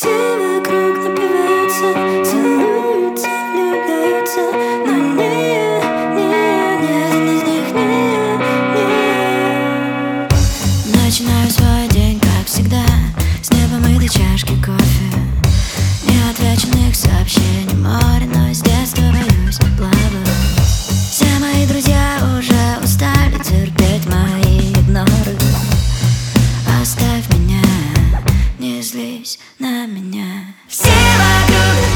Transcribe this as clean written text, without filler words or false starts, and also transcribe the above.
Все вокруг напиваются, целуются, влюбляются, но не я, ни один из них не я. Начинаю свой день, как всегда, с непомытой чашки кофе, неотвеченных сообщений море, но с детства боюсь плавать. Все мои друзья уже устали терпеть мои игноры. Оставь меня, не злись на меня. Все вокруг